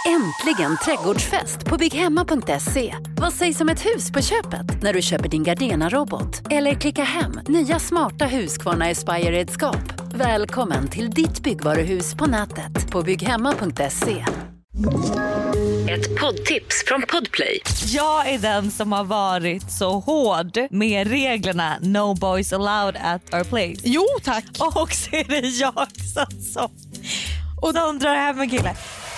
Äntligen trädgårdsfest på bygghemma.se. Vad sägs om ett hus på köpet när du köper din Gardena-robot? Eller klicka hem nya smarta Husqvarna Aspire-redskap. Välkommen till ditt byggvaruhus på nätet på bygghemma.se. Ett poddtips från Podplay. Jag är den som har varit så hård med reglerna No boys allowed at our place. Jo, tack. Och så är det jag som och de drar hem en kille.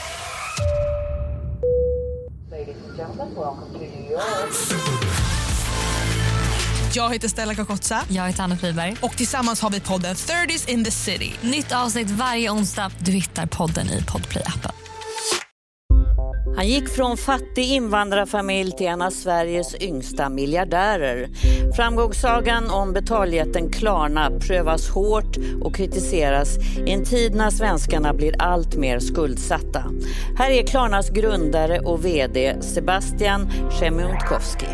Jag heter Stella Kakotsa. Jag heter Anna Friberg. Och tillsammans har vi podden 30s in the city. Nytt avsnitt varje onsdag. Du hittar podden i Podplay-appen. Han gick från fattig invandrarfamilj till en av Sveriges yngsta miljardärer. Framgångssagan om betaljätten Klarna prövas hårt och kritiseras i en tid när svenskarna blir allt mer skuldsatta. Här är Klarnas grundare och vd Sebastian Siemiątkowski.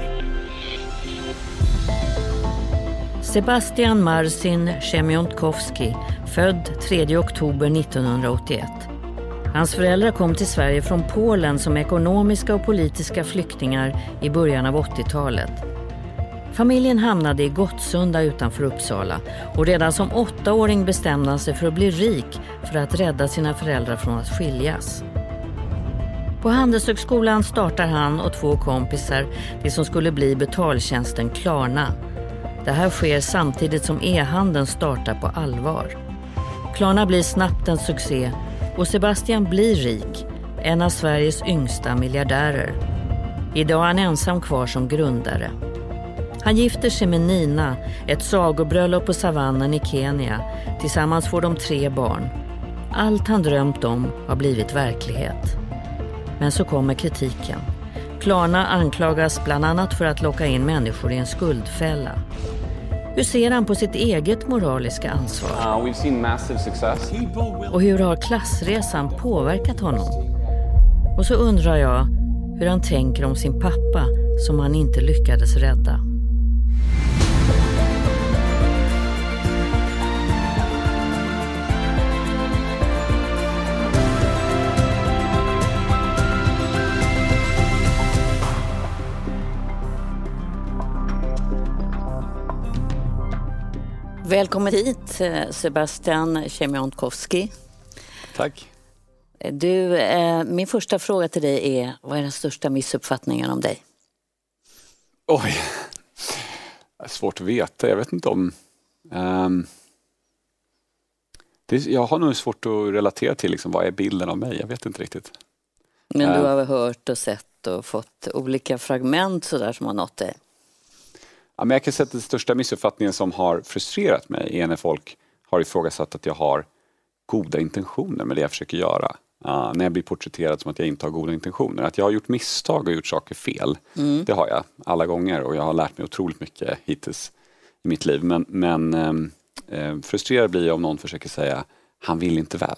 Sebastian Marcin Siemiątkowski, född 3 oktober 1981. Hans föräldrar kom till Sverige från Polen som ekonomiska och politiska flyktingar i början av 80-talet. Familjen hamnade i Gottsunda utanför Uppsala och redan som 8-åring bestämde han sig för att bli rik för att rädda sina föräldrar från att skiljas. På Handelshögskolan startar han och 2 kompisar det som skulle bli betaltjänsten Klarna. Det här sker samtidigt som e-handeln startar på allvar. Klarna blir snabbt en succé och Sebastian blir rik, en av Sveriges yngsta miljardärer. Idag är han ensam kvar som grundare. Han gifter sig med Nina, ett sagobröllop på savannen i Kenya. Tillsammans får de 3 barn. Allt han drömt om har blivit verklighet. Men så kommer kritiken. Klarna anklagas bland annat för att locka in människor i en skuldfälla. Hur ser han på sitt eget moraliska ansvar? We've seen massive success. Och hur har klassresan påverkat honom? Och så undrar jag hur han tänker om sin pappa som han inte lyckades rädda. Välkommen hit, Sebastian Siemiątkowski. Tack. Du, min första fråga till dig är, vad är den största missuppfattningen om dig? Oj, det är svårt att veta. Jag vet inte om... jag har nog svårt att relatera till liksom, vad är bilden av mig. Jag vet inte riktigt. Men du har väl hört och sett och fått olika fragment så där som har nått dig? Ja, men jag kan säga att den största missuppfattningen som har frustrerat mig är när folk har ifrågasatt att jag har goda intentioner med det jag försöker göra. När jag blir porträtterad som att jag inte har goda intentioner. Att jag har gjort misstag och gjort saker fel. Det har jag alla gånger och jag har lärt mig otroligt mycket hittills i mitt liv. Men frustrerad blir jag om någon försöker säga han vill inte väl.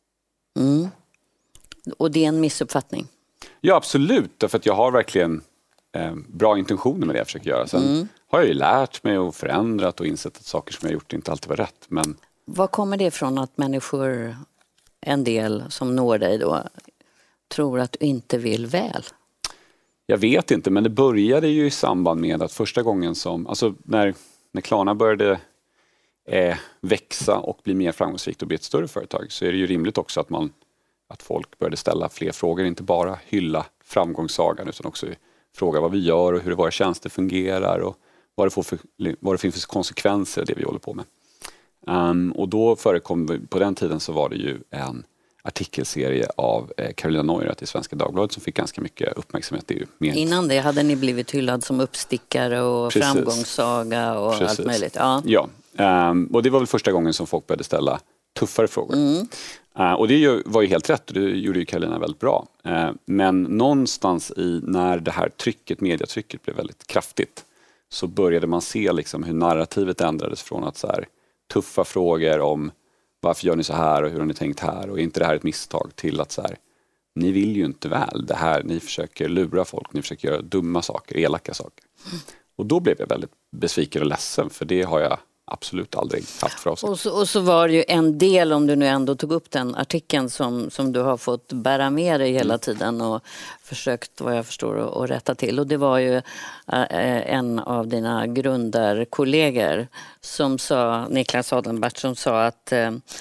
Och det är en missuppfattning? Ja, absolut. Därför att jag har verkligen bra intentioner med det jag försöker göra. Sen har jag ju lärt mig och förändrat och insett att saker som jag gjort inte alltid var rätt. Men... Vad kommer det ifrån att människor, en del som når dig då, tror att du inte vill väl? Jag vet inte, men det började ju i samband med att första gången som... Alltså när Klarna började växa och bli mer framgångsrikt och bli ett större företag så är det ju rimligt också att folk började ställa fler frågor. Inte bara hylla framgångssagan utan också fråga vad vi gör och hur våra tjänster fungerar och vad det finns för konsekvenser det vi håller på med. Och då förekom, på den tiden så var det ju en artikelserie av Carolina Neurath i Svenska Dagbladet som fick ganska mycket uppmärksamhet. Det är ju Innan det hade ni blivit hyllad som uppstickare och framgångssaga och allt möjligt. Ja, och det var väl första gången som folk började ställa tuffare frågor. Och det var ju helt rätt och det gjorde ju Carolina väldigt bra. Men någonstans när det här mediatrycket blev väldigt kraftigt så började man se liksom hur narrativet ändrades från att så här, tuffa frågor om varför gör ni så här och hur har ni tänkt här och är inte det här ett misstag till att så här, ni vill ju inte väl det här, ni försöker lura folk, ni försöker göra dumma saker, elaka saker. Och då blev jag väldigt besviken och ledsen för det har jag absolut aldrig haft för oss. Och så var det ju en del, om du nu ändå tog upp den artikeln som du har fått bära med dig hela tiden och försökt, vad jag förstår, att rätta till. Och det var ju en av dina grundarkollegor som sa, Niklas Adenbert, som sa att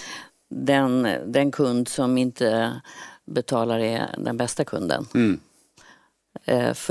den kund som inte betalar är den bästa kunden. För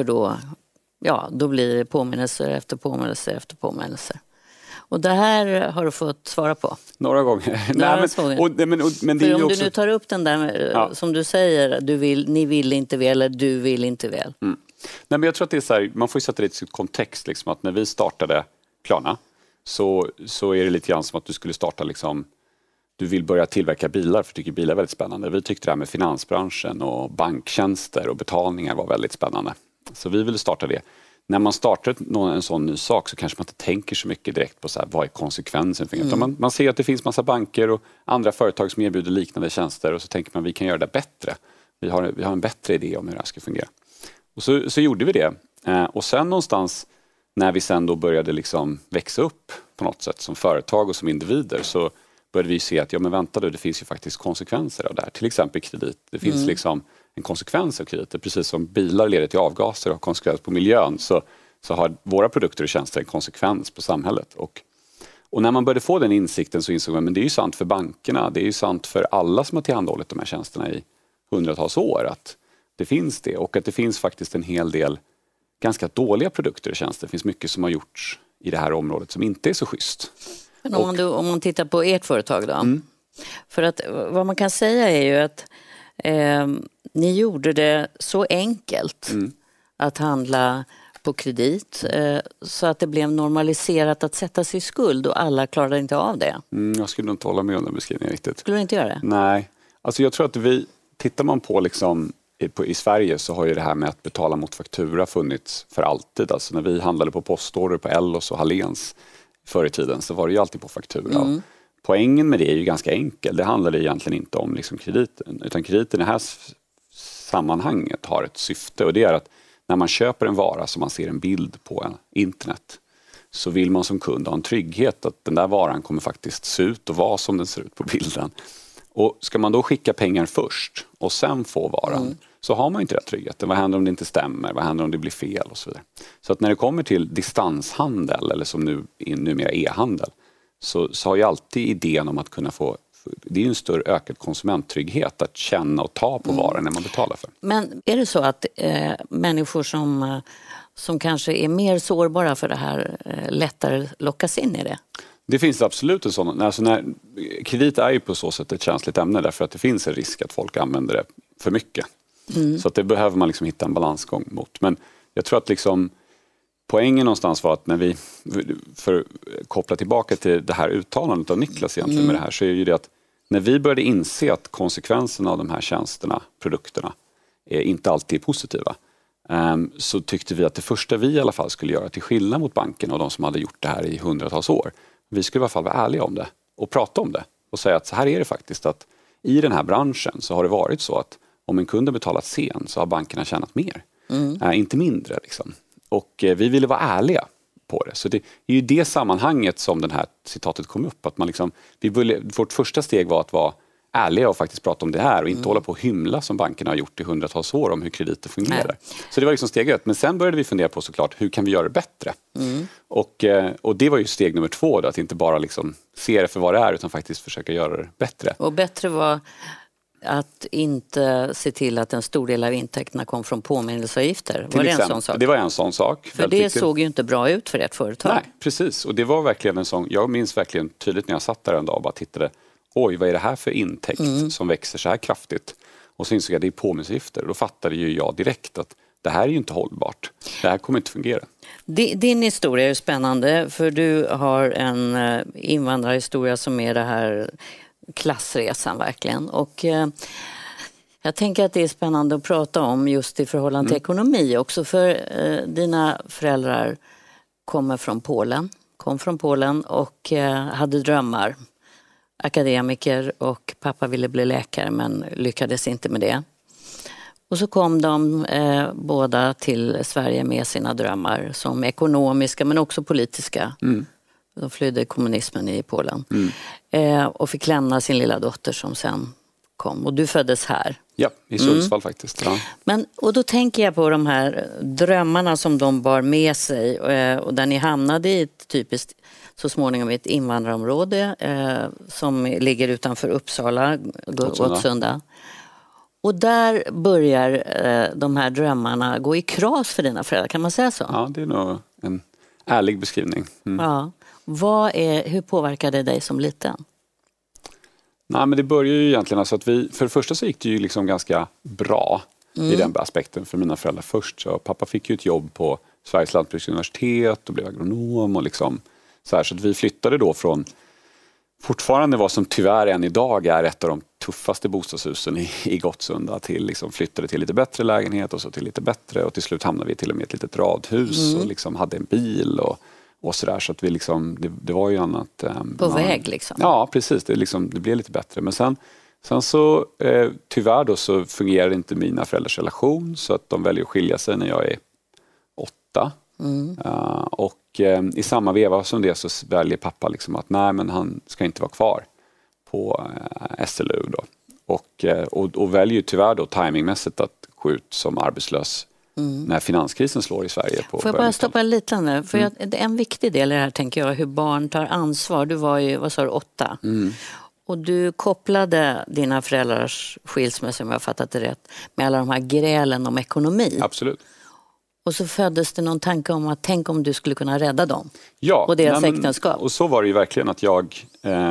då blir det påminnelser efter påminnelser efter påminnelser. Och det här har du fått svara på. Några gånger. Men det är om också... du nu tar upp den där som du säger, ni vill inte väl eller du vill inte väl. Nej, men jag tror att det är så här, man får ju sätta det i sitt kontext liksom, att när vi startade Klarna så är det lite grann som att du skulle starta liksom, du vill börja tillverka bilar för du tycker bilar är väldigt spännande. Vi tyckte det här med finansbranschen och banktjänster och betalningar var väldigt spännande. Så vi ville starta det. När man startar en sån ny sak så kanske man inte tänker så mycket direkt på så här, vad är konsekvensen för det. Man ser att det finns massa banker och andra företag som erbjuder liknande tjänster och så tänker man vi kan göra det bättre. Vi har en bättre idé om hur det här ska fungera. Och så gjorde vi det. Och sen någonstans när vi sen då började liksom växa upp på något sätt som företag och som individer så började vi se att det finns ju faktiskt konsekvenser av det här. Till exempel kredit. Det finns liksom en konsekvens av krediter. Precis som bilar leder till avgaser och har konsekvens på miljön så har våra produkter och tjänster en konsekvens på samhället. Och när man började få den insikten så insåg man men det är ju sant för bankerna. Det är ju sant för alla som har tillhandahållit de här tjänsterna i hundratals år att det finns det. Och att det finns faktiskt en hel del ganska dåliga produkter och tjänster. Det finns mycket som har gjorts i det här området som inte är så schysst. Men om man tittar på ert företag då. För att vad man kan säga är ju att ni gjorde det så enkelt att handla på kredit så att det blev normaliserat att sätta sig i skuld och alla klarade inte av det. Jag skulle nog inte hålla med om den beskrivningen riktigt. Skulle du inte göra det? Nej, alltså jag tror att tittar man på liksom i Sverige så har ju det här med att betala mot faktura funnits för alltid. Alltså när vi handlade på postorder på Ellos och Hallens förr i tiden så var det ju alltid på faktura. Poängen med det är ju ganska enkel. Det handlar egentligen inte om liksom krediten utan krediten i det här sammanhanget har ett syfte och det är att när man köper en vara som man ser en bild på internet så vill man som kund ha en trygghet att den där varan kommer faktiskt se ut och vara som den ser ut på bilden. Och ska man då skicka pengar först och sen få varan så har man inte den tryggheten. Vad händer om det inte stämmer? Vad händer om det blir fel? Och så vidare. Så att när det kommer till distanshandel eller som numera e-handel så har ju alltid idén om att kunna få, det är ju en större ökad konsumenttrygghet att känna och ta på varan när man betalar för. Men är det så att människor som kanske är mer sårbara för det här lättare lockas in i det? Det finns absolut en sån. Alltså kredit är ju på så sätt ett känsligt ämne därför att det finns en risk att folk använder det för mycket. Så att det behöver man liksom hitta en balansgång mot. Men jag tror att liksom poängen någonstans var att när vi, för att koppla tillbaka till det här uttalandet av Niklas egentligen med det här, så är ju det att när vi började inse att konsekvenserna av de här tjänsterna, produkterna, inte alltid är positiva, så tyckte vi att det första vi i alla fall skulle göra till skillnad mot banken och de som hade gjort det här i hundratals år, vi skulle i alla fall vara ärliga om det och prata om det och säga att så här är det faktiskt att i den här branschen så har det varit så att om en kund har betalat sen så har bankerna tjänat mer, inte mindre liksom. Och vi ville vara ärliga på det. Så det är ju det sammanhanget som den här citatet kom upp. Att man liksom, vårt första steg var att vara ärliga och faktiskt prata om det här och inte hålla på och hymla som bankerna har gjort i hundratals år om hur krediter fungerar. Nej. Så det var liksom steg 1. Men sen började vi fundera på såklart hur kan vi göra det bättre? Och det var ju steg nummer 2 då, att inte bara liksom se det för vad det är utan faktiskt försöka göra det bättre. Och bättre var att inte se till att en stor del av intäkterna kom från påminnelseavgifter. Var det en sån sak? Det var en sån sak. För det såg ju inte bra ut för ert företag. Nej, precis. Och det var verkligen en sån, jag minns verkligen tydligt när jag satt där en dag och bara tittade, oj vad är det här för intäkt som växer så här kraftigt? Och så insåg jag att det är påminnelseavgifter. Och då fattade ju jag direkt att det här är ju inte hållbart. Det här kommer inte fungera. Din historia är spännande för du har en invandrarhistoria som är det här klassresan verkligen. Och jag tänker att det är spännande att prata om just i förhållande till ekonomi också. För dina föräldrar kom från Polen och hade drömmar. Akademiker och pappa ville bli läkare men lyckades inte med det. Och så kom de båda till Sverige med sina drömmar som ekonomiska men också politiska. De flydde kommunismen i Polen. Och fick lämna sin lilla dotter som sen kom. Och du föddes här. Ja, i Sundsvall faktiskt. Ja. Och då tänker jag på de här drömmarna som de bar med sig. Och där ni hamnade i ett typiskt, så småningom, ett invandrarområde som ligger utanför Uppsala, Gottsunda. Och där börjar de här drömmarna gå i kras för dina föräldrar, kan man säga så? Ja, det är nog en ärlig beskrivning. Ja. Hur påverkade det dig som liten? Nej, men det började ju egentligen alltså att för det första så gick det ju liksom ganska bra i den aspekten för mina föräldrar först. Så pappa fick ju ett jobb på Sveriges lantbruksuniversitet och blev agronom och liksom så att vi flyttade då från fortfarande vad som tyvärr än idag är ett av de tuffaste bostadshusen i Gottsunda till liksom flyttade till lite bättre lägenhet och så till lite bättre och till slut hamnade vi till och med i ett litet radhus och liksom hade en bil och sådär, så att vi liksom, det var ju annat. På väg liksom. Ja, precis. Det blev lite bättre. Men sen så tyvärr då så fungerar inte mina föräldrars relation så att de väljer att skilja sig när jag är 8. Och i samma veva som det så väljer pappa liksom att nej, men han ska inte vara kvar på SLU då. Och väljer ju tyvärr då timingmässigt att gå ut som arbetslös när finanskrisen slår i Sverige. Får jag bara stoppa lite nu? För en viktig del i det här tänker jag, hur barn tar ansvar. Du var ju, vad sa du, 8? Och du kopplade dina föräldrars skilsmässa, om jag har fattat det rätt, med alla de här grälen om ekonomi. Absolut. Och så föddes det någon tanke om att tänk om du skulle kunna rädda dem. Ja, och deras äktenskap. Och så var det ju verkligen att jag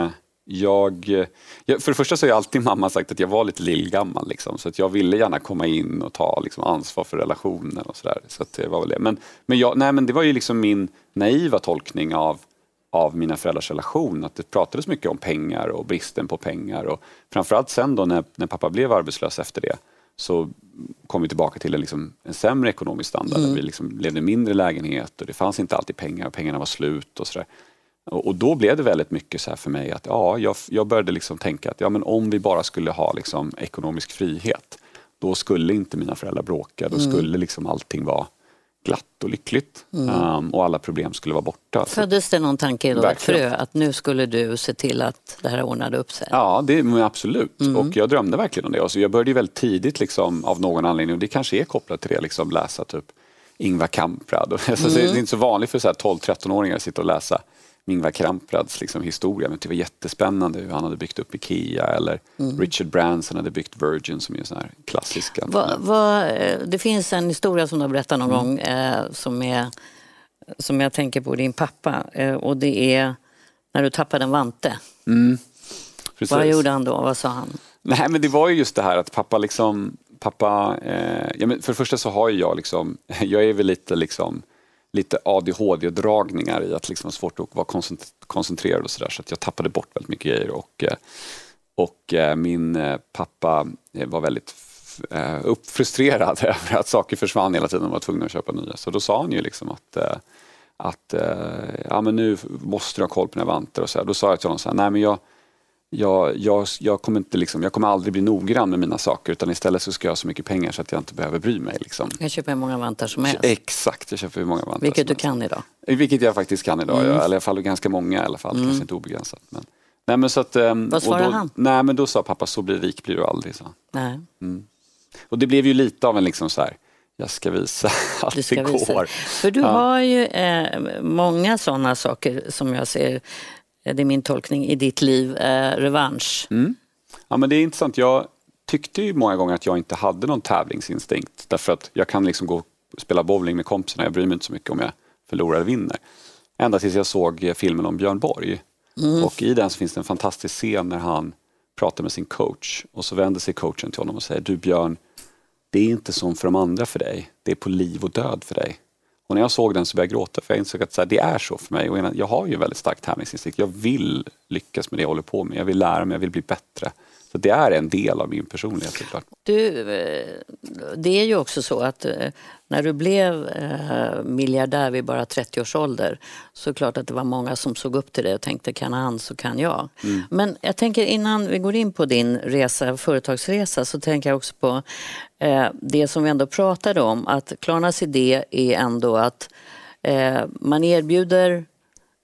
för det första så har alltid mamma sagt att jag var lite lillgammal liksom, så att jag ville gärna komma in och ta liksom ansvar för relationen och sådär, så att det var väl det. Men det var ju liksom min naiva tolkning av mina föräldrars relation, att det pratades mycket om pengar och bristen på pengar och framförallt sen då när pappa blev arbetslös efter det så kom vi tillbaka till en sämre ekonomisk standard. Vi liksom levde i mindre lägenhet och det fanns inte alltid pengar och pengarna var slut och sådär. Och då blev det väldigt mycket så här för mig att jag började liksom tänka att men om vi bara skulle ha liksom ekonomisk frihet, då skulle inte mina föräldrar bråka, då skulle liksom allting vara glatt och lyckligt och alla problem skulle vara borta. Föddes det någon tanke då, ett frö, att nu skulle du se till att det här ordnade upp sig? Ja, absolut. Och jag drömde verkligen om det. Alltså, jag började ju väldigt tidigt liksom, av någon anledning, och det kanske är kopplat till det, liksom, läsa typ Ingvar Kamprad. Det är inte så vanligt för 12-13-åringar att sitta och läsa Ingvar Kamprads liksom historia, men det var jättespännande hur han hade byggt upp Ikea eller Richard Branson hade byggt Virgin, som är en sån här klassisk. Det finns en historia som du har berättat någon gång som jag tänker på din pappa, och det är när du tappade en vante. Vad gjorde han då? Vad sa han? Nej, men det var ju just det här att pappa men för det första så har jag liksom, jag är väl lite ADHD-dragningar i att liksom svårt att vara koncentrerad och sådär, så att jag tappade bort väldigt mycket grejer och min pappa var väldigt frustrerad över att saker försvann hela tiden och var tvungen att köpa nya. Så då sa han ju liksom att men nu måste du ha koll på dina vantar och så här. Då sa jag till honom så här, nej men jag kommer inte jag kommer aldrig bli noggrann med mina saker, utan istället så ska jag ha så mycket pengar så att jag inte behöver bry mig liksom. Jag köper hur många vantar som helst. Exakt, jag köper hur många vantar. Vilket du kan idag. Vilket jag faktiskt kan idag, eller i alla fall ganska många i alla fall, kanske inte obegränsat. Men, nej, men så att, vad svarade han? Nej, men då sa pappa, så blir rik blir du aldrig, så. Nej. Och det blev ju lite av en liksom så här, jag ska visa att det går. För du har ju många sådana saker som jag ser, det är min tolkning, i ditt liv, revansch. Ja, men det är intressant. Jag tyckte ju många gånger att jag inte hade någon tävlingsinstinkt, därför att jag kan liksom gå och spela bowling med kompisarna, jag bryr mig inte så mycket om jag förlorar eller vinner. Ända tills jag såg filmen om Björn Borg. Och i den så finns det en fantastisk scen när han pratar med sin coach, och så vänder sig coachen till honom och säger, du Björn, det är inte som för de andra för dig, det är på liv och död för dig. Och när jag såg den så började jag gråta, för jag insåg att så här, det är så för mig. Och jag har ju en väldigt stark tävlingsinstinkt. Jag vill lyckas med det jag håller på med. Jag vill lära mig, jag vill bli bättre. Så det är en del av min personlighet, såklart. Det är ju också så att när du blev miljardär vid bara 30 års ålder, så klart att det var många som såg upp till dig och tänkte, kan han så kan jag. Men jag tänker, innan vi går in på din resa, företagsresa, så tänker jag också på det som vi ändå pratade om, att Klarnas idé är ändå att man erbjuder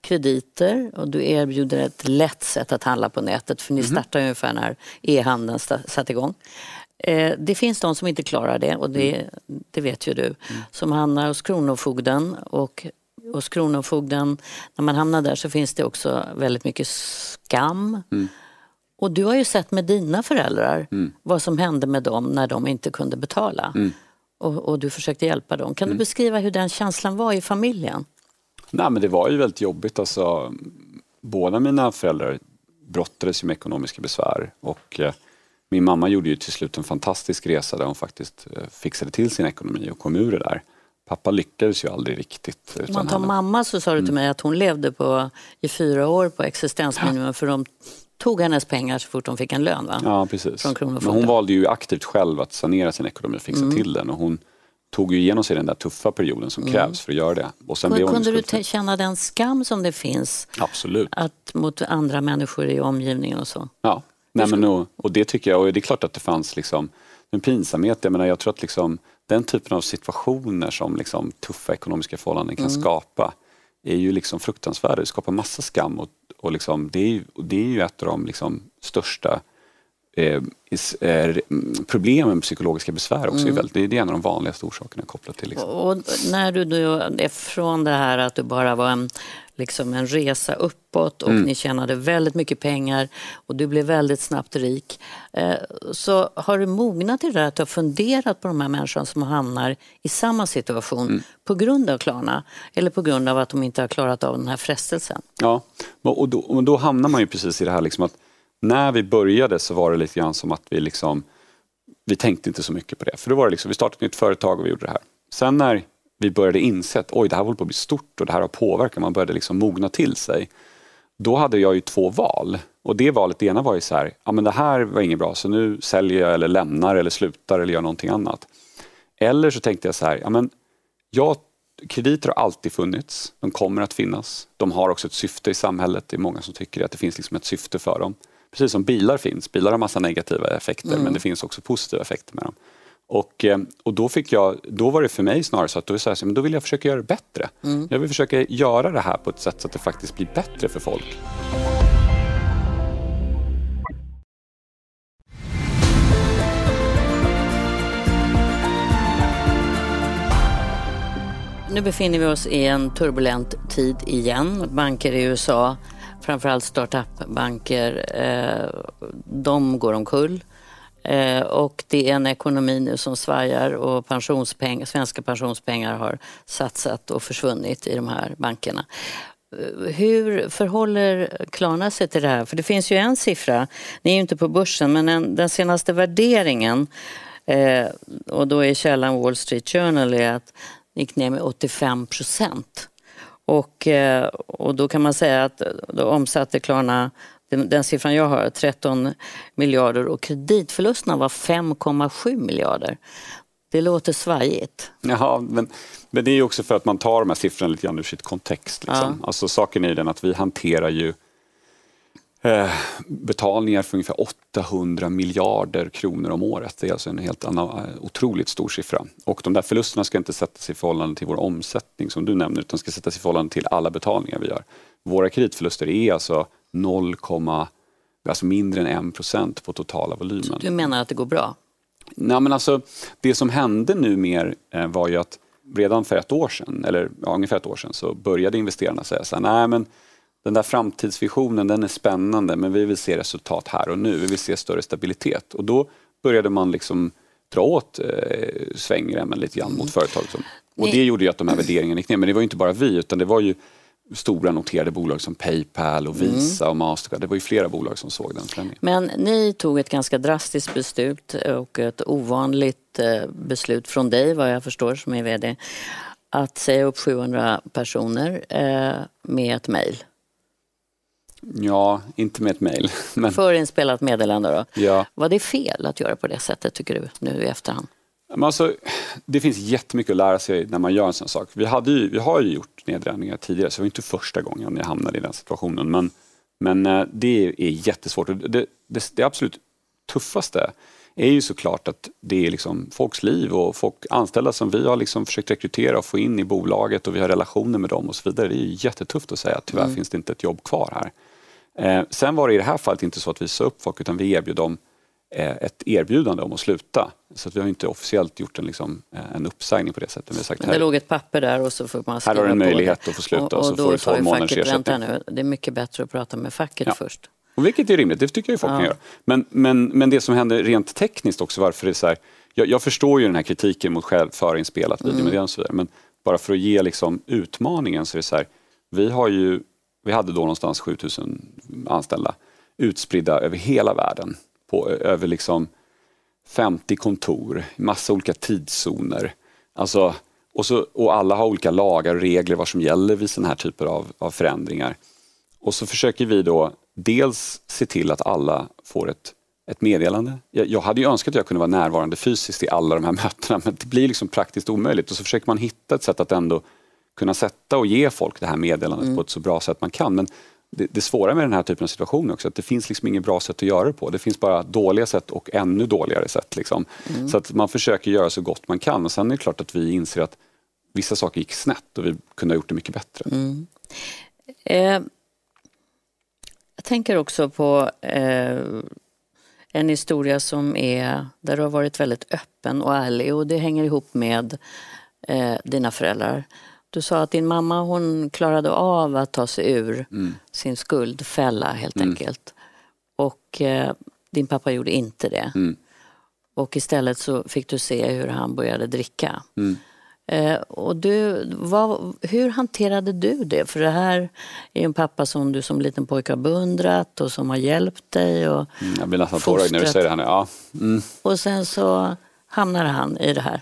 krediter och du erbjuder ett lätt sätt att handla på nätet, för ni startar ungefär när e-handeln satt igång. Det finns de som inte klarar det, och det vet ju du, som hamnar hos Kronofogden, och hos Kronofogden, när man hamnar där så finns det också väldigt mycket skam. Och du har ju sett med dina föräldrar vad som hände med dem när de inte kunde betala. Och du försökte hjälpa dem. Kan du beskriva hur den känslan var i familjen? Nej, men det var ju väldigt jobbigt. Alltså, båda mina föräldrar brottades med ekonomiska besvär. Och min mamma gjorde ju till slut en fantastisk resa där hon faktiskt fixade till sin ekonomi och kom ur det där. Pappa lyckades ju aldrig riktigt. Om man tar mamma så sa du till mig att hon levde i 4 år på existensminimum, för de tog hennes pengar så fort de fick en lön, va? Ja, precis. Från Kronofogden. Men hon valde ju aktivt själv att sanera sin ekonomi och fixa till den. Och hon tog ju igenom sig den där tuffa perioden som krävs för att göra det. Och sen kunde du känna den skam som det finns? Absolut. Mot andra människor i omgivningen och så? Ja, nej, men och det tycker jag. Och det är klart att det fanns liksom en pinsamhet. Jag tror att liksom, den typen av situationer som liksom tuffa ekonomiska förhållanden kan skapa är ju liksom fruktansvärda. Det skapar massa skam och liksom, det är ju ett av de liksom största problemen med psykologiska besvär också. Det är en av de vanligaste orsakerna kopplat till. Liksom. Och när du är från det här att du bara var en resa uppåt och ni tjänade väldigt mycket pengar och du blev väldigt snabbt rik, så har du mognat i det där att du har funderat på de här människorna som hamnar i samma situation på grund av Klarna eller på grund av att de inte har klarat av den här frestelsen? Ja, och då hamnar man ju precis i det här liksom att när vi började så var det lite grann som att vi tänkte inte så mycket på det. För då var det liksom, vi startade ett nytt företag och vi gjorde det här. Sen när vi började inse att det här håller på att bli stort och det här har påverkat, man började liksom mogna till sig. Då hade jag ju 2 val. Och det ena var ju så här, ja men det här var inget bra så nu säljer jag eller lämnar eller slutar eller gör någonting annat. Eller så tänkte jag så här, ja men krediter har alltid funnits, de kommer att finnas. De har också ett syfte i samhället, det är många som tycker att det finns liksom ett syfte för dem. Precis som bilar finns. Bilar har massa negativa effekter men det finns också positiva effekter med dem. Och då var det för mig snarare så att då vill jag försöka göra det bättre. Jag vill försöka göra det här på ett sätt så att det faktiskt blir bättre för folk. Nu befinner vi oss i en turbulent tid igen. Banker i USA, framförallt startup-banker, de går omkull. Och det är en ekonomi nu som svajar och svenska pensionspengar har satsat och försvunnit i de här bankerna. Hur förhåller Klarna sig till det här? För det finns ju en siffra, ni är ju inte på börsen, men den senaste värderingen, och då är källan Wall Street Journal, är att det gick ner med 85%. Och då kan man säga att då omsatte Klarna, den siffran jag har, 13 miljarder och kreditförlusterna var 5,7 miljarder. Det låter svajigt. Ja, men det är ju också för att man tar de här siffrorna lite grann ur sitt kontext. Liksom. Ja. Alltså saken är ju den att vi hanterar ju betalningar för ungefär 800 miljarder kronor om året. Det är alltså en helt otroligt stor siffra. Och de där förlusterna ska inte sättas i förhållande till vår omsättning som du nämner, utan ska sättas i förhållande till alla betalningar vi gör. Våra kreditförluster är alltså mindre än 1% på totala volymen. Så du menar att det går bra? Nej, men alltså, det som hände nu mer var ju att redan för ungefär ett år sedan så började investerarna säga så här, nej men den där framtidsvisionen, den är spännande, men vi vill se resultat här och nu. Vi vill se större stabilitet. Och då började man liksom dra åt svängremmen lite grann mot företag. Och det gjorde ju att de här värderingarna gick ner. Men det var ju inte bara vi, utan det var ju stora noterade bolag som PayPal och Visa och Mastercard. Det var ju flera bolag som såg den förändringen. Men ni tog ett ganska drastiskt beslut och ett ovanligt beslut från dig, vad jag förstår som är vd, att säga upp 700 personer med ett mejl. Ja, inte med ett mejl. Men förinspelat meddelande då. Ja. Var det fel att göra på det sättet, tycker du, nu i efterhand? Men alltså, det finns jättemycket att lära sig när man gör en sån sak. Vi har ju gjort nedräkningar tidigare, så det var inte första gången jag hamnade i den situationen. Men det är jättesvårt. Det absolut tuffaste är ju såklart att det är liksom folks liv och anställda som vi har liksom försökt rekrytera och få in i bolaget och vi har relationer med dem och så vidare. Det är ju jättetufft att säga att tyvärr finns det inte ett jobb kvar här. Sen var det i det här fallet inte så att vi sa upp folk utan vi erbjöd dem ett erbjudande om att sluta. Så att vi har inte officiellt gjort en uppsägning på det sättet. Vi har sagt, men det låg ett papper där och så får man skriva här har du en på möjlighet det. Att få sluta och så då får du 12 månaders facket, ersättning. vänta nu, det är mycket bättre att prata med facket först. Och vilket är rimligt, det tycker jag folk kan göra. Men det som händer rent tekniskt också, varför det är så här, jag förstår ju den här kritiken mot förinspelat videomeddelande och så vidare, men bara för att ge utmaningen så är det så här, vi hade då någonstans 7000 anställda utspridda över hela världen, över 50 kontor, massa olika tidszoner. Alltså, och alla har olika lagar och regler vad som gäller vid sådana här typer av förändringar. Och så försöker vi då dels se till att alla får ett meddelande. Jag hade ju önskat att jag kunde vara närvarande fysiskt i alla de här mötena, men det blir praktiskt omöjligt. Och så försöker man hitta ett sätt att ändå kunna sätta och ge folk det här meddelandet på ett så bra sätt man kan. Men det svåra med den här typen av situationer också, att det finns inget bra sätt att göra det på. Det finns bara dåliga sätt och ännu dåligare sätt. Så att man försöker göra så gott man kan. Och sen är det klart att vi inser att vissa saker gick snett och vi kunde ha gjort det mycket bättre. Jag tänker också på en historia som där du har varit väldigt öppen och ärlig, och det hänger ihop med dina föräldrar. Du sa att din mamma, hon klarade av att ta sig ur sin skuldfälla helt enkelt. Och din pappa gjorde inte det. Och istället så fick du se hur han började dricka. Och hur hanterade du det? För det här är en pappa som du som liten pojke har beundrat och som har hjälpt dig. Och jag blir nästan tårögd när du säger det här nu. Ja. Och sen så hamnar han i det här.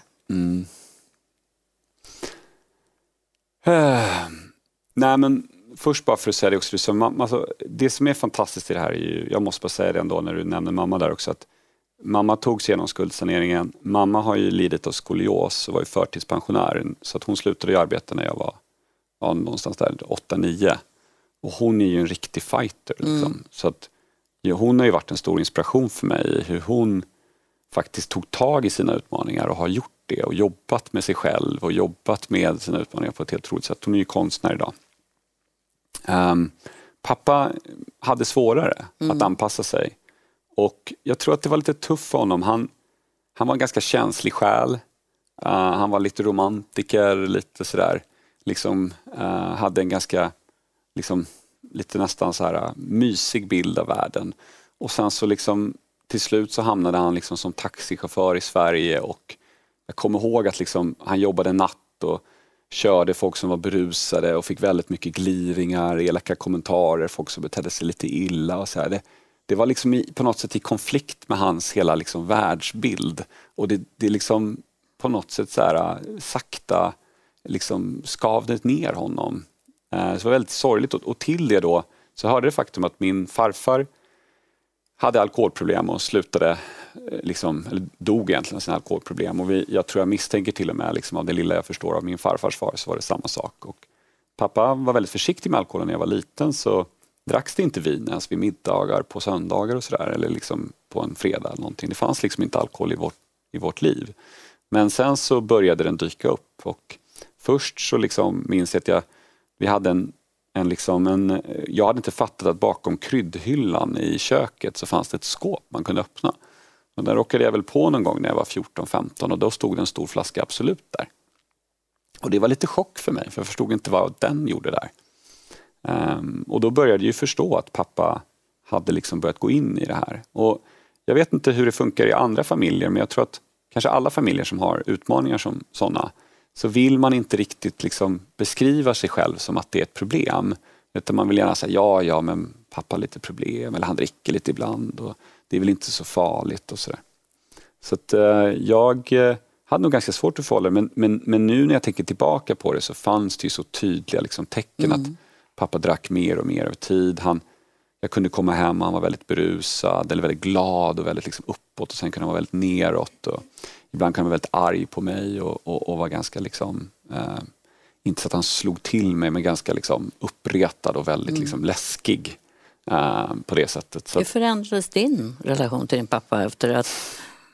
Nej, men först bara för att säga det också. Alltså, det som är fantastiskt i det här är ju, jag måste bara säga det ändå när du nämner mamma där också, att mamma tog sig igenom skuldsaneringen. Mamma har ju lidit av skolios och var ju förtidspensionär, så att hon slutade arbeta när jag var någonstans där 8-9. Och hon är ju en riktig fighter. Så att hon har ju varit en stor inspiration för mig, hur hon faktiskt tog tag i sina utmaningar och har gjort det och jobbat med sig själv och jobbat med sina utmaningar på ett helt otroligt sätt. Hon är ju konstnär idag. Pappa hade svårare att anpassa sig. Och jag tror att det var lite tufft för honom. Han var en ganska känslig själ. Han var lite romantiker, lite sådär. Hade en ganska, lite nästan så här mysig bild av världen. Och sen så till slut så hamnade han som taxichaufför i Sverige. Och jag kommer ihåg att han jobbade natt och körde folk som var berusade och fick väldigt mycket gliringar, elaka kommentarer, folk som betedde sig lite illa och så här. Det var på något sätt i konflikt med hans hela världsbild. Och det på något sätt så här, sakta skavde ner honom. Så det var väldigt sorgligt. Och till det då så hörde det faktum att min farfar hade alkoholproblem och slutade eller dog egentligen av sina alkoholproblem. Och jag tror jag misstänker till och med av det lilla jag förstår av min farfars far så var det samma sak. Och pappa var väldigt försiktig med alkoholen när jag var liten, så dracks det inte vin ens vid middagar på söndagar och sådär, eller på en fredag eller någonting. Det fanns inte alkohol i vårt liv. Men sen så började den dyka upp, och först så minns jag att vi hade jag hade inte fattat att bakom kryddhyllan i köket så fanns det ett skåp man kunde öppna. Och där råkade jag väl på någon gång när jag var 14-15, och då stod det en stor flaska Absolut där. Och det var lite chock för mig, för jag förstod inte vad den gjorde där. Och då började jag ju förstå att pappa hade börjat gå in i det här. Och jag vet inte hur det funkar i andra familjer, men jag tror att kanske alla familjer som har utmaningar som sådana, så vill man inte riktigt beskriva sig själv som att det är ett problem. Utan man vill gärna säga, ja men pappa har lite problem, eller han dricker lite ibland och det är väl inte så farligt och sådär. Så att jag hade nog ganska svårt att förhålla, men nu när jag tänker tillbaka på det så fanns det ju så tydliga tecken att pappa drack mer och mer över tid. Jag kunde komma hem och han var väldigt berusad eller väldigt glad och väldigt uppåt, och sen kunde han vara väldigt neråt, och ibland kan han vara väldigt arg på mig och var ganska inte så att han slog till mig, men ganska uppretad och väldigt läskig på det sättet. Så hur förändrades din relation till din pappa efter att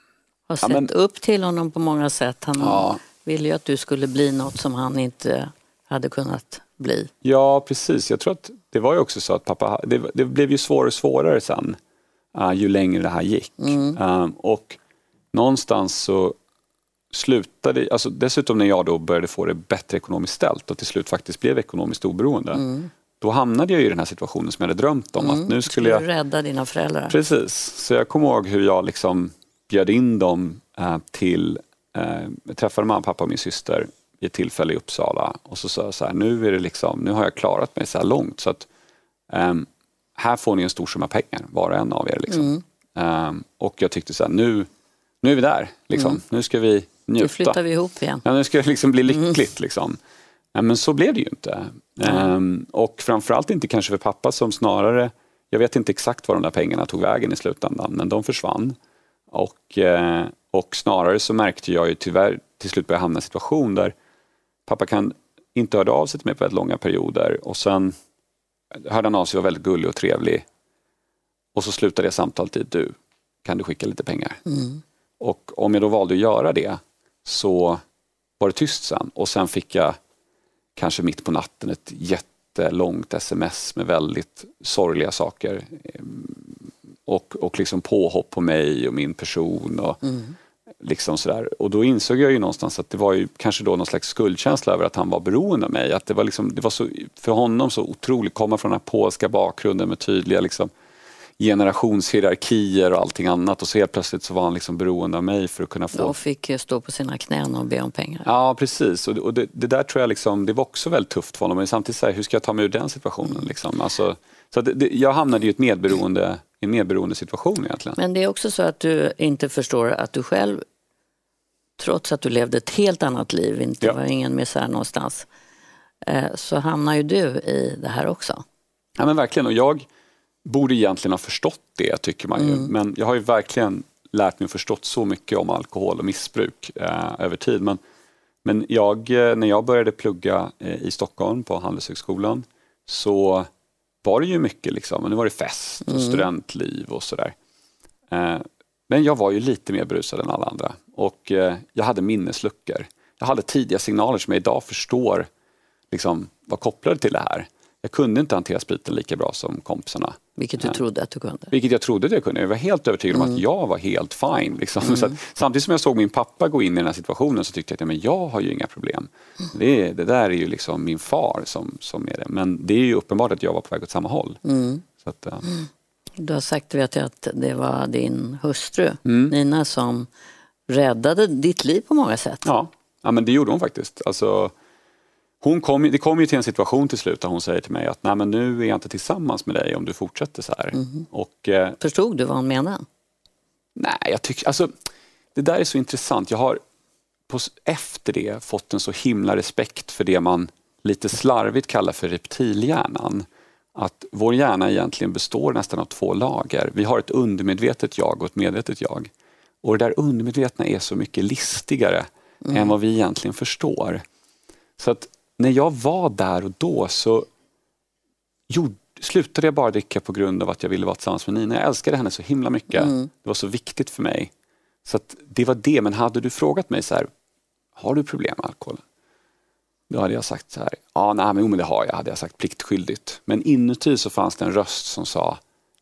Har sett upp till honom på många sätt. Han ville ju att du skulle bli något som han inte hade kunnat bli. Ja, precis. Jag tror att det var ju också så att pappa, det blev ju svårare och svårare sen ju längre det här gick. Och någonstans så slutade, alltså dessutom när jag då började få det bättre ekonomiskt ställt och till slut faktiskt blev ekonomiskt oberoende. Då hamnade jag i den här situationen som jag hade drömt om. Att nu skulle jag rädda dina föräldrar. Precis. Så jag kommer ihåg hur jag liksom bjöd in dem till, jag träffade mamma, pappa och min syster i ett tillfälle i Uppsala. Och så sa jag så här, nu har jag klarat mig så här långt. Så att här får ni en stor summa pengar, var och en av er. Liksom. Och jag tyckte så här, nu är vi där. Liksom. Nu ska vi njuta. Nu flyttar vi ihop igen. Ja, nu ska det liksom bli lyckligt. Liksom. Men så blev det ju inte. Och framförallt inte kanske för pappa som snarare, jag vet inte exakt var de där pengarna tog vägen i slutändan, men de försvann. Och snarare så märkte jag ju tyvärr till slut började hamna i en situation där pappa inte hörde av sig till mig på väldigt långa perioder och sen hörde han av sig och var väldigt gullig och trevlig. Och så slutade det samtalet i, kan du skicka lite pengar? Och om jag då valde att göra det så var det tyst sen. Och sen fick jag kanske mitt på natten ett jättelångt sms med väldigt sorgliga saker. Och liksom påhopp på mig och min person. Och liksom sådär. Och då insåg jag ju någonstans att det var ju kanske då någon slags skuldkänsla över att han var beroende av mig. Att det var så, för honom så otroligt, komma från den här polska bakgrunden med tydliga liksom generationshierarkier och allting annat och så helt plötsligt så var han liksom beroende av mig för att kunna få... Och fick stå på sina knän och be om pengar. Ja, precis. Och det där tror jag liksom, det var också väldigt tufft för honom, men samtidigt så här, hur ska jag ta mig ur den situationen liksom? Alltså, så jag hamnade ju i en medberoende situation egentligen. Men det är också så att du inte förstår att du själv, trots att du levde ett helt annat liv, inte var ingen misär någonstans, så hamnar ju du i det här också. Ja, men verkligen. Och jag borde egentligen ha förstått det, tycker man ju. Men jag har ju verkligen lärt mig och förstått så mycket om alkohol och missbruk över tid. Men när jag började plugga i Stockholm på Handelshögskolan så var det ju mycket liksom. Nu var det fest och studentliv och sådär. Men jag var ju lite mer brusad än alla andra. Och jag hade minnesluckor. Jag hade tidiga signaler som jag idag förstår liksom, var kopplade till det här. Jag kunde inte hantera spriten lika bra som kompisarna. Vilket du trodde att du kunde? Vilket jag trodde att jag kunde. Jag var helt övertygad om att jag var helt fine. Liksom. Så att, samtidigt som jag såg min pappa gå in i den här situationen så tyckte jag att jag har ju inga problem. Det där är ju liksom min far som är det. Men det är ju uppenbart att jag var på väg åt samma håll. Så att, Du har sagt, vet jag, att det var din hustru, Nina, som räddade ditt liv på många sätt. Ja, men det gjorde hon faktiskt. Alltså... Det kom ju till en situation till slut där hon säger till mig att nej, men nu är jag inte tillsammans med dig om du fortsätter så här. Och, förstod du vad hon menade? Nej, jag tycker, alltså det där är så intressant. Jag har efter det fått en så himla respekt för det man lite slarvigt kallar för reptilhjärnan. Att vår hjärna egentligen består nästan av 2 lager. Vi har ett undermedvetet jag och ett medvetet jag. Och det där undermedvetna är så mycket listigare än vad vi egentligen förstår. Så att när jag var där och då så slutade jag bara dricka på grund av att jag ville vara tillsammans med Nina. Jag älskade henne så himla mycket. Det var så viktigt för mig. Så att det var det. Men hade du frågat mig så här, har du problem med alkohol? Då hade jag sagt så här, men det har jag, hade jag sagt pliktskyldigt. Men inuti så fanns det en röst som sa,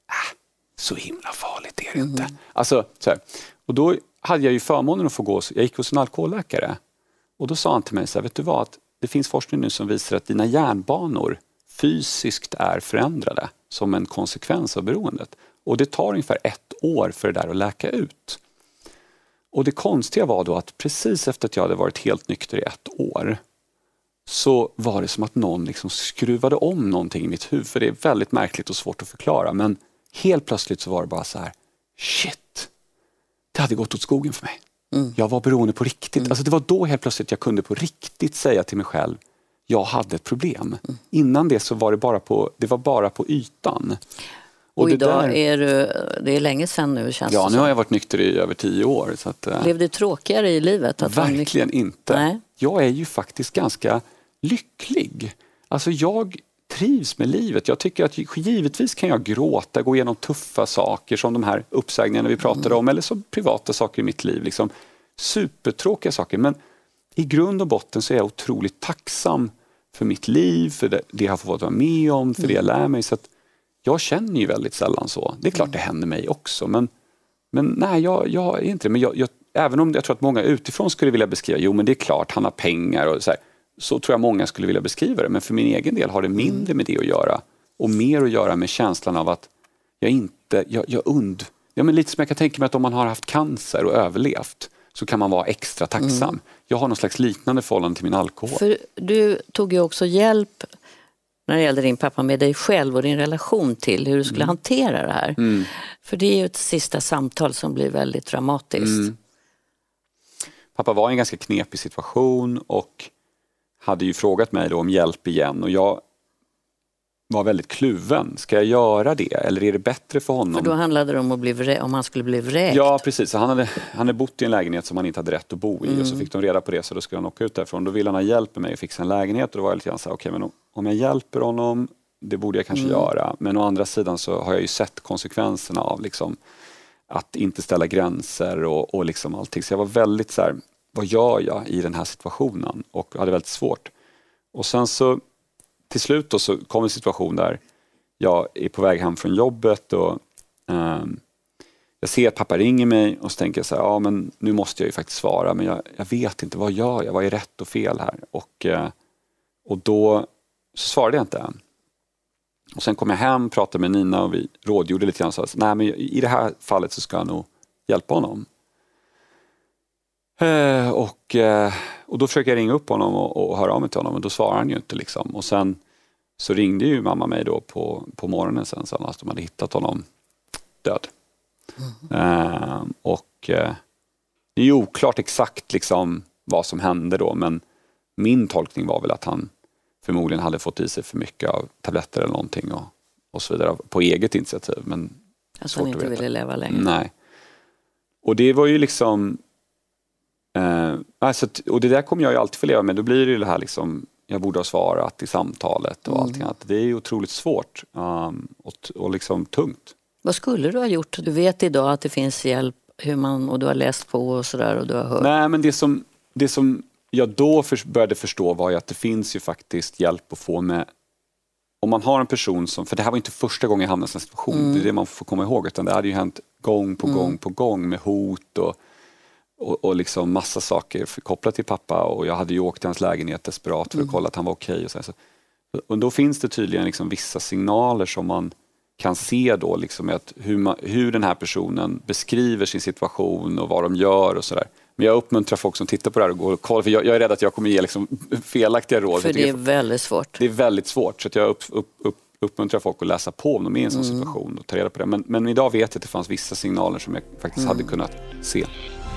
så himla farligt är det inte. Alltså, så här. Och då hade jag ju förmånen att få gå, jag gick hos en alkoholläkare. Och då sa han till mig så här, vet du vad, att det finns forskning nu som visar att dina hjärnbanor fysiskt är förändrade som en konsekvens av beroendet. Och det tar ungefär 1 år för det där att läka ut. Och det konstiga var då att precis efter att jag hade varit helt nykter i 1 år så var det som att någon liksom skruvade om någonting i mitt huvud. För det är väldigt märkligt och svårt att förklara. Men helt plötsligt så var det bara så här, shit, det hade gått åt skogen för mig. Jag var beroende på riktigt. Alltså det var då helt plötsligt jag kunde på riktigt säga till mig själv, jag hade ett problem. Innan det så var det bara på ytan. Och idag det är länge sedan nu, känns det. Ja, nu har jag varit nykter i över 10 år. Så att, blev det tråkigare i livet? Verkligen inte. Nej. Jag är ju faktiskt ganska lycklig. Alltså jag trivs med livet. Jag tycker att givetvis kan jag gråta, gå igenom tuffa saker som de här uppsägningarna vi pratade om, eller så privata saker i mitt liv. Liksom supertråkiga saker, men i grund och botten så är jag otroligt tacksam för mitt liv, för det jag har fått vara med om, för det jag lär mig. Så att jag känner ju väldigt sällan så. Det är klart det händer mig också, men nej, jag är inte det. Men även om jag tror att många utifrån skulle vilja beskriva, jo men det är klart, han har pengar och så tror jag många skulle vilja beskriva det. Men för min egen del har det mindre med det att göra och mer att göra med känslan av att men lite som jag kan tänka mig att om man har haft cancer och överlevt så kan man vara extra tacksam. Jag har någon slags liknande förhållande till min alkohol. För du tog ju också hjälp när det gällde din pappa med dig själv och din relation till hur du skulle hantera det här. För det är ju ett sista samtal som blir väldigt dramatiskt. Pappa var i en ganska knepig situation och hade ju frågat mig då om hjälp igen, och jag var väldigt kluven. Ska jag göra det eller är det bättre för honom? För då handlade det om om han skulle bli vräkt. Ja, precis. Han hade bott i en lägenhet som han inte hade rätt att bo i och så fick de reda på det, så då skulle han åka ut därifrån. Då ville han ha hjälp med mig och fixa en lägenhet, och då var jag lite grann så här, okej, men om jag hjälper honom, det borde jag kanske göra. Men å andra sidan så har jag ju sett konsekvenserna av liksom att inte ställa gränser och liksom allting. Så jag var väldigt så här, vad gör jag i den här situationen? Och hade väldigt svårt. Och sen så till slut då så kom en situation där jag är på väg hem från jobbet och jag ser att pappa ringer mig och så tänker jag så här, ja men nu måste jag ju faktiskt svara, men jag vet inte, vad gör jag? Vad är rätt och fel här? Och då så svarade jag inte än. Och sen kom jag hem, pratade med Nina och vi rådgjorde lite grann och sa, nej men i det här fallet så ska jag nog hjälpa honom. Och då försöker jag ringa upp honom och höra av mig till honom, men då svarar han ju inte liksom. Och sen så ringde ju mamma mig då på morgonen sen att de hade hittat honom död. Det är ju oklart exakt liksom vad som hände då, men min tolkning var väl att han förmodligen hade fått i sig för mycket av tabletter eller någonting och så vidare på eget initiativ. Men alltså han inte ville leva längre. Nej. Och det var ju liksom och det där kommer jag ju alltid få leva med. Då blir det ju det här liksom, jag borde ha svarat i samtalet och allting annat. Det är ju otroligt svårt och liksom tungt. Vad skulle du ha gjort? Du vet idag att det finns hjälp och du har läst på och sådär och du har hört. Nej, men det som jag då började förstå var ju att det finns ju faktiskt hjälp att få med, om man har en person som, för det här var inte första gången jag hamnade i en situation, det är det man får komma ihåg, utan det hade ju hänt gång på gång med hot och liksom massa saker kopplat till pappa, och jag hade ju åkt till hans lägenhet desperat för att kolla att han var okej. Och då finns det tydligen liksom vissa signaler som man kan se då liksom att hur den här personen beskriver sin situation och vad de gör och sådär. Men jag uppmuntrar folk som tittar på det här och går och kollar, för jag är rädd att jag kommer ge liksom felaktiga råd. För det är väldigt svårt. Det är väldigt svårt, så att jag uppmuntrar folk att läsa på om de är i en sån situation och ta reda på det. Men idag vet jag att det fanns vissa signaler som jag faktiskt hade kunnat se.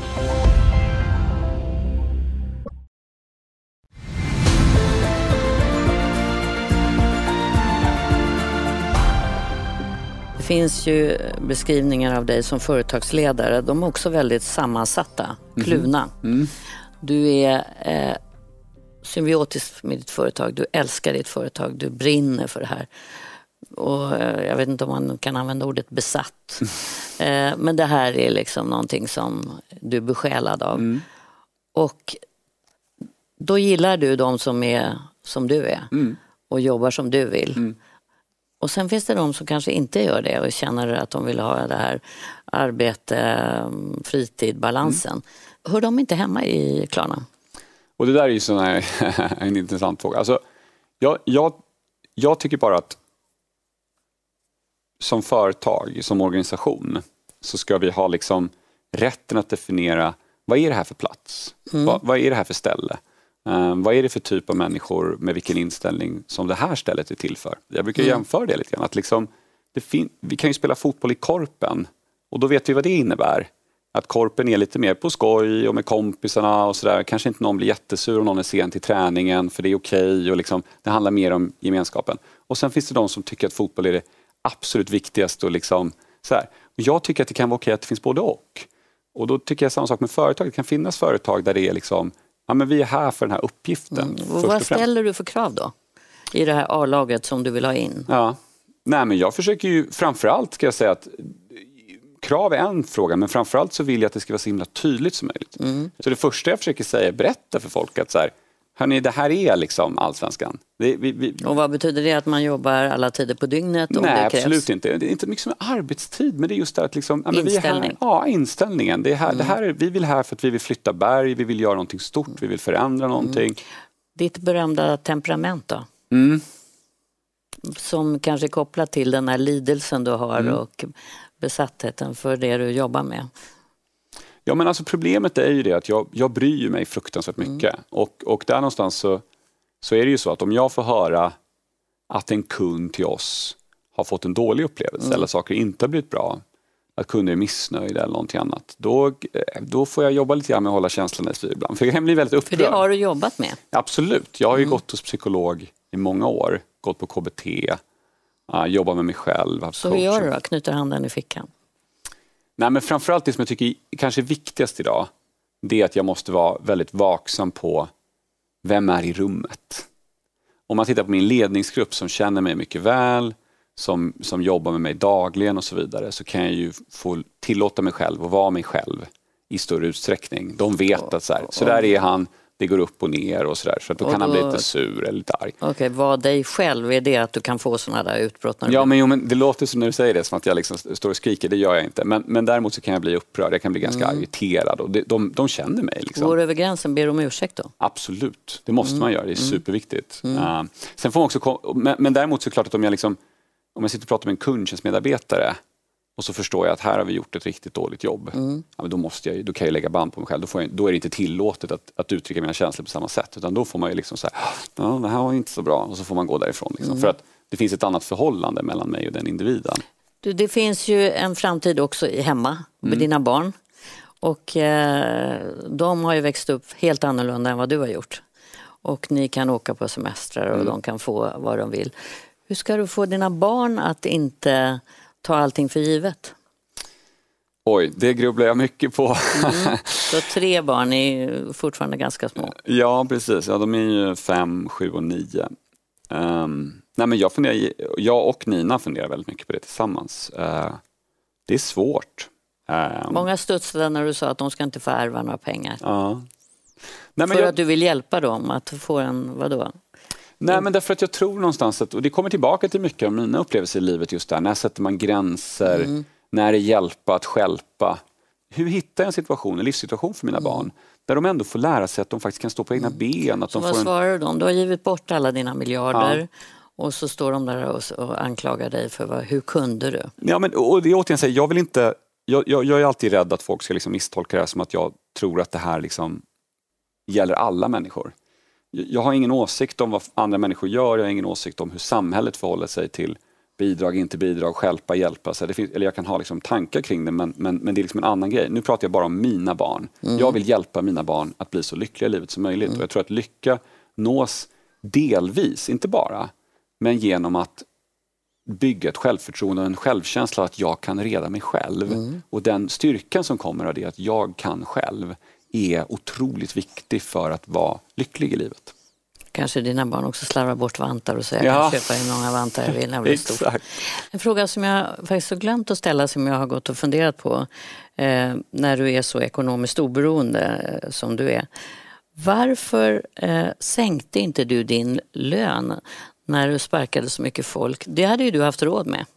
Det finns ju beskrivningar av dig som företagsledare. De är också väldigt sammansatta, kluvna. Du är symbiotisk med ditt företag. Du älskar ditt företag. Du brinner för det här. Och jag vet inte om man kan använda ordet besatt. Men det här är liksom någonting som du är besjälad av. Och då gillar du de som är som du är. Och jobbar som du vill. Och sen finns det de som kanske inte gör det och känner att de vill ha det här arbete, fritid, balansen. Hör de inte hemma i Klarna? Och det där är ju sån här en intressant fråga. Alltså, jag tycker bara att som företag, som organisation, så ska vi ha liksom rätten att definiera, vad är det här för plats? Vad är det här för ställe? Vad är det för typ av människor med vilken inställning som det här stället är till för? Jag brukar jämföra det lite grann. Att liksom, vi kan ju spela fotboll i Korpen, och då vet vi vad det innebär. Att Korpen är lite mer på skoj och med kompisarna och sådär. Kanske inte någon blir jättesur om någon är sen till träningen, för det är okej. Och liksom, det handlar mer om gemenskapen. Och sen finns det de som tycker att fotboll är det absolut viktigaste. Och liksom, så här. Och jag tycker att det kan vara okej att det finns både och. Och då tycker jag samma sak med företag. Det kan finnas företag där det är liksom, ja, men vi är här för den här uppgiften. Och vad ställer du för krav då? i det här A-laget som du vill ha in? Ja. Nej, men jag försöker ju framförallt, ska jag säga, att krav är en fråga, men framförallt så vill jag att det ska vara så himla tydligt som möjligt. Så det första jag försöker säga är berätta för folk att så här, hörni, det här är liksom Allsvenskan. Och vad betyder det, att man jobbar alla tider på dygnet? Nej, det krävs? Absolut inte. Det är inte mycket som är arbetstid, men det är just det att liksom, inställning. Inställningen. Det här, vi vill här för att vi vill flytta berg, vi vill göra någonting stort, vi vill förändra någonting. Ditt berömda temperament då? Som kanske är kopplat till den här lidelsen du har och besattheten för det du jobbar med. Ja, men alltså problemet är ju det att jag bryr mig fruktansvärt mycket. Och där någonstans så är det ju så att om jag får höra att en kund till oss har fått en dålig upplevelse eller saker inte har blivit bra, att kunder är missnöjda eller någonting annat, då får jag jobba lite grann med att hålla känslorna i styr ibland. För jag kan bli väldigt upprörd. För det har du jobbat med? Absolut. Jag har ju gått hos psykolog i många år, gått på KBT, jobbat med mig själv. Så hur gör du då? Knyter handen i fickan? Nej, men framförallt det som jag tycker kanske är viktigast idag, det är att jag måste vara väldigt vaksam på vem är i rummet. Om man tittar på min ledningsgrupp som känner mig mycket väl, som jobbar med mig dagligen och så vidare, så kan jag ju få tillåta mig själv och vara mig själv i större utsträckning. De vet att så där är han, det går upp och ner och sådär. Så att då kan han bli lite sur eller lite arg. Okej, vad dig själv, är det att du kan få sådana där utbrott? Ja, men det låter som när du säger det, som att jag liksom står och skriker, det gör jag inte. Men däremot så kan jag bli upprörd, jag kan bli ganska irriterad. Och de känner mig. Liksom. Går över gränsen, ber om ursäkt då? Absolut, det måste man göra, det är superviktigt. Sen får man också, men däremot så är det klart att om jag sitter och pratar med en kundtjänstmedarbetare och så förstår jag att här har vi gjort ett riktigt dåligt jobb. Ja, men då kan jag lägga band på mig själv. Då är det inte tillåtet att uttrycka mina känslor på samma sätt. Utan då får man ju liksom säga, det här var inte så bra. Och så får man gå därifrån. Liksom. För att det finns ett annat förhållande mellan mig och den individen. Det finns ju en framtid också hemma med dina barn. Och de har ju växt upp helt annorlunda än vad du har gjort. Och ni kan åka på semestrar och de kan få vad de vill. Hur ska du få dina barn att inte ta allting för givet? Oj, det grubblar jag mycket på. Så 3 barn är fortfarande ganska små. Ja, precis. Ja, de är ju 5, 7 och 9. Nej, men jag och Nina funderar väldigt mycket på det tillsammans. Det är svårt. Många studsade när du sa att de ska inte få ärva några pengar. Ja. Nej, men att du vill hjälpa dem att få en, vadå? Nej, men därför att jag tror någonstans att, och det kommer tillbaka till mycket av mina upplevelser i livet just där, när sätter man gränser, när det hjälpa att stjälpa. Hur hittar jag en livssituation för mina barn där de ändå får lära sig att de faktiskt kan stå på egna ben. Att så de vad får svarar du dem? Du har givit bort alla dina miljarder och så står de där och anklagar dig för hur kunde du? Ja, men och det är återigen säga, jag vill inte, jag är alltid rädd att folk ska liksom misstolka det här som att jag tror att det här liksom gäller alla människor. Jag har ingen åsikt om vad andra människor gör, jag har ingen åsikt om hur samhället förhåller sig till bidrag, inte bidrag, stjälpa, hjälpa. Så eller jag kan ha liksom tankar kring det, men det är liksom en annan grej. Nu pratar jag bara om mina barn. Jag vill hjälpa mina barn att bli så lyckliga i livet som möjligt. Och jag tror att lycka nås delvis, inte bara, men genom att bygga ett självförtroende och en självkänsla att jag kan reda mig själv. Och den styrkan som kommer av det, att jag kan själv, är otroligt viktig för att vara lycklig i livet. Kanske dina barn också slarvar bort vantar och säger jag kan köpa hur många vantar jag vill när det blir stort. En fråga som jag faktiskt har glömt att ställa, som jag har gått och funderat på när du är så ekonomiskt oberoende som du är. Varför sänkte inte du din lön när du sparkade så mycket folk? Det hade ju du haft råd med.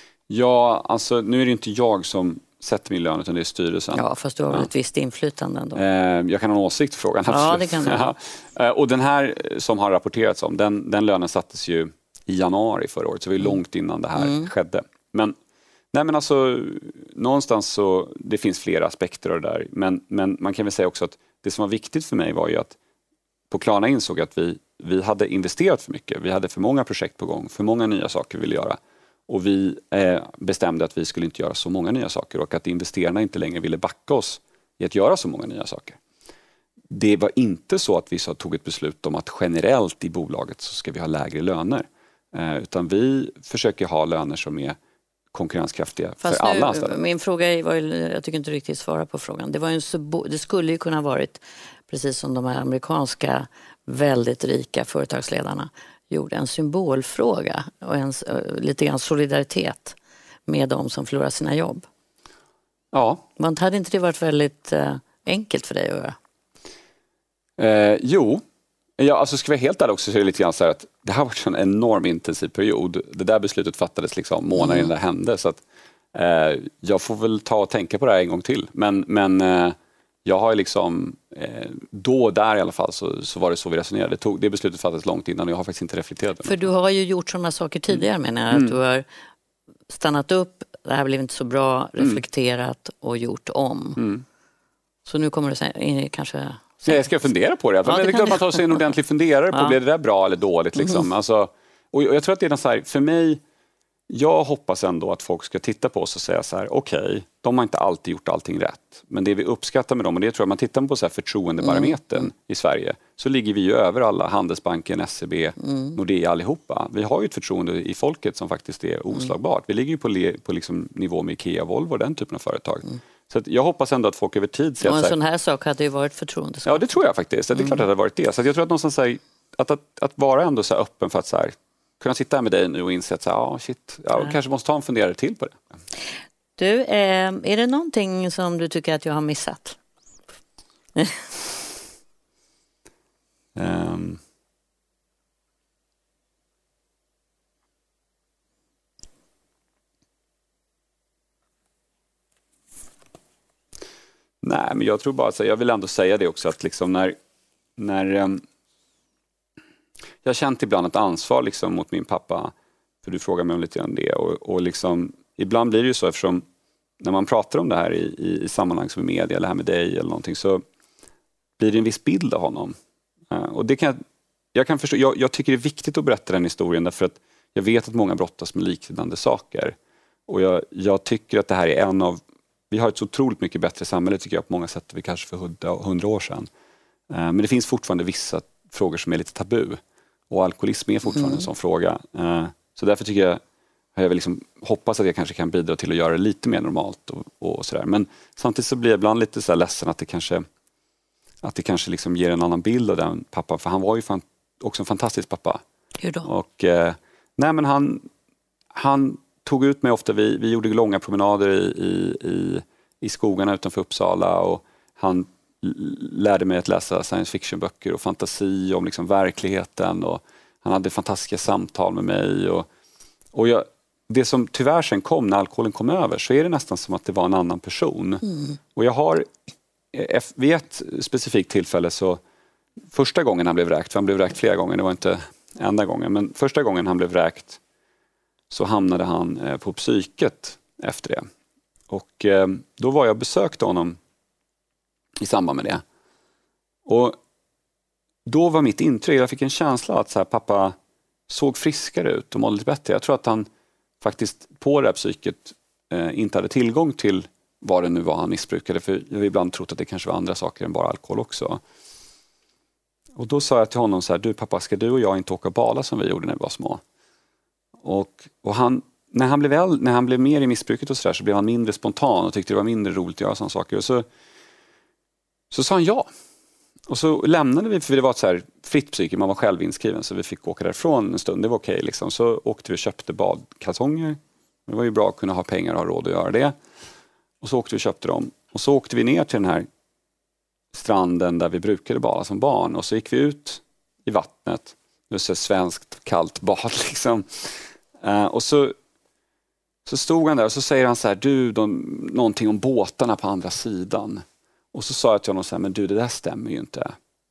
Ja, alltså nu är det inte jag som sätter min lön, utan det är styrelsen. Ja, fast du har väl ett visst inflytande ändå. Jag kan ha en åsikt i frågan. Absolut. Ja, det kan du. Och den här som har rapporterats om, den lönen sattes ju i januari förra året, så det var långt innan det här skedde. Men alltså, någonstans så, det finns flera aspekter av det där. Men man kan väl säga också att det som var viktigt för mig var ju att på Klarna insåg att vi hade investerat för mycket. Vi hade för många projekt på gång, för många nya saker vi ville göra. Och vi bestämde att vi skulle inte göra så många nya saker och att investerarna inte längre ville backa oss i att göra så många nya saker. Det var inte så att vi tog ett beslut om att generellt i bolaget så ska vi ha lägre löner. Utan vi försöker ha löner som är konkurrenskraftiga för alla anställda. Min fråga var, jag tycker inte riktigt svara på frågan. Det skulle ju kunna varit precis som de här amerikanska väldigt rika företagsledarna gjorde en symbolfråga och lite grann solidaritet med de som förlorar sina jobb. Ja. Men hade inte det varit väldigt enkelt för dig att göra? Jo. Ja, alltså ska vi vara helt ärlig också så är det lite grann så här att det har varit en enorm intensiv period. Det där beslutet fattades liksom månader innan det hände. Så att, jag får väl ta och tänka på det här en gång till. Men jag har ju liksom, då där i alla fall så var det så vi resonerade. Det beslutet fattades långt innan och jag har faktiskt inte reflekterat. För du har ju gjort sådana saker tidigare menar jag. Att du har stannat upp, det här blev inte så bra, reflekterat och gjort om. Så nu kommer du säga, kanske... Jag ska fundera på det. Men det är klart man tar sig en ordentlig funderare på blev det där bra eller dåligt. Liksom. Alltså, och jag tror att det är så här, för mig, jag hoppas ändå att folk ska titta på oss och säga så här, okej, de har inte alltid gjort allting rätt. Men det vi uppskattar med dem, och det tror jag man tittar på så här förtroendebarometern i Sverige, så ligger vi ju över alla, Handelsbanken, SEB, Nordea allihopa. Vi har ju ett förtroende i folket som faktiskt är oslagbart. Vi ligger ju på liksom nivå med Ikea, Volvo och den typen av företag. Så att jag hoppas ändå att folk över tid ser och en sån här sak hade ju varit förtroendeskap. Ja, det tror jag faktiskt. Det är klart att det hade varit det. Så att jag tror att någonstans så här, att vara ändå så här öppen för att så här, kunna sitta här med dig nu och inse att så här, jag kanske måste ta en funderare till på det. Du, är det någonting som du tycker att jag har missat? Nej, men jag tror bara att jag vill ändå säga det också att liksom när jag har känt ibland ett ansvar liksom mot min pappa, för du frågar mig om lite grann det och liksom ibland blir det ju så eftersom när man pratar om det här i sammanhang som i media eller här med dig eller någonting så blir det en viss bild av honom. Och det jag kan förstå, jag tycker det är viktigt att berätta den historien därför att jag vet att många brottas med liknande saker och jag tycker att det här är vi har ett så otroligt mycket bättre samhälle tycker jag på många sätt vi kanske för 100 år sedan. Men det finns fortfarande vissa frågor som är lite tabu. Och alkoholism är fortfarande en sån fråga. Så därför tycker jag liksom hoppas att jag kanske kan bidra till att göra det lite mer normalt och sådär. Men samtidigt så blir jag ibland lite så här ledsen att det kanske liksom ger en annan bild av den pappan. För han var ju också en fantastisk pappa. Hur då? Och nej men han tog ut mig ofta, vi gjorde långa promenader i skogarna utanför Uppsala och han lärde mig att läsa science fiction-böcker och fantasi om liksom verkligheten och han hade fantastiska samtal med mig och det som tyvärr sen kom när alkoholen kom över så är det nästan som att det var en annan person. Och jag har vid ett specifikt tillfälle så första gången han blev vräkt, för han blev vräkt flera gånger, det var inte enda gången, men första gången han blev vräkt så hamnade han på psyket efter det. Och då var jag och besökte honom i samband med det. Och då var mitt intryck, jag fick en känsla att så här, pappa såg friskare ut och mådde lite bättre. Jag tror att han faktiskt på det här psyket inte hade tillgång till vad det nu var han missbrukade. För jag har ibland trott att det kanske var andra saker än bara alkohol också. Och då sa jag till honom så här, du pappa, ska du och jag inte åka bala som vi gjorde när vi var små? Och han, när han blev mer i missbruket och så blev han mindre spontan och tyckte det var mindre roligt att göra sådana saker. Och så sa han ja. Och så lämnade vi, för det var ett så här fritt psyke, man var själv inskriven så vi fick åka därifrån en stund, det var okej liksom. Så åkte vi och köpte badkalsonger. Det var ju bra att kunna ha pengar och ha råd att göra det. Och så åkte vi och köpte dem. Och så åkte vi ner till den här stranden där vi brukade bada som barn. Och så gick vi ut i vattnet. Det var så svenskt kallt bad liksom. Och så stod han där och så säger han så här, någonting om båtarna på andra sidan. Och så sa jag till honom så här, men du det där stämmer ju inte.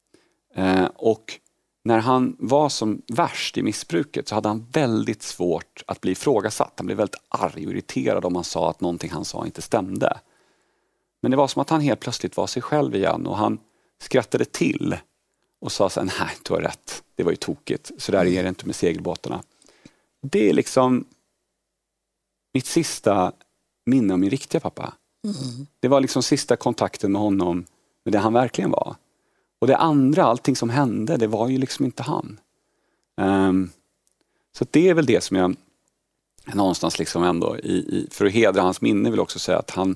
Och när han var som värst i missbruket så hade han väldigt svårt att bli ifrågasatt. Han blev väldigt arg och irriterad om man sa att någonting han sa inte stämde. Men det var som att han helt plötsligt var sig själv igen och han skrattade till och sa så här, nej du har rätt, det var ju tokigt. Så där är det inte med segelbåtarna. Det är liksom mitt sista minne om min riktiga pappa. Det var liksom sista kontakten med honom med det han verkligen var. Och det andra, allting som hände, det var ju liksom inte han. Så det är väl det som jag någonstans liksom ändå för att hedra hans minne vill också säga att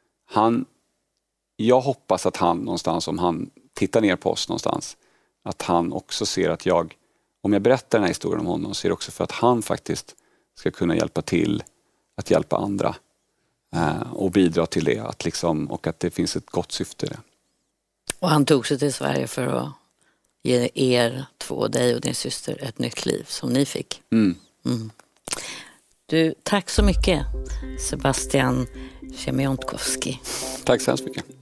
jag hoppas att han någonstans, om han tittar ner på oss någonstans, att han också ser att jag om jag berättar den här historien om honom så är det också för att han faktiskt ska kunna hjälpa till att hjälpa andra och bidra till det att liksom, och att det finns ett gott syfte i det. Och han tog sig till Sverige för att ge er två, dig och din syster, ett nytt liv som ni fick. Du, tack så mycket Sebastian Siemiątkowski. Tack så hemskt mycket.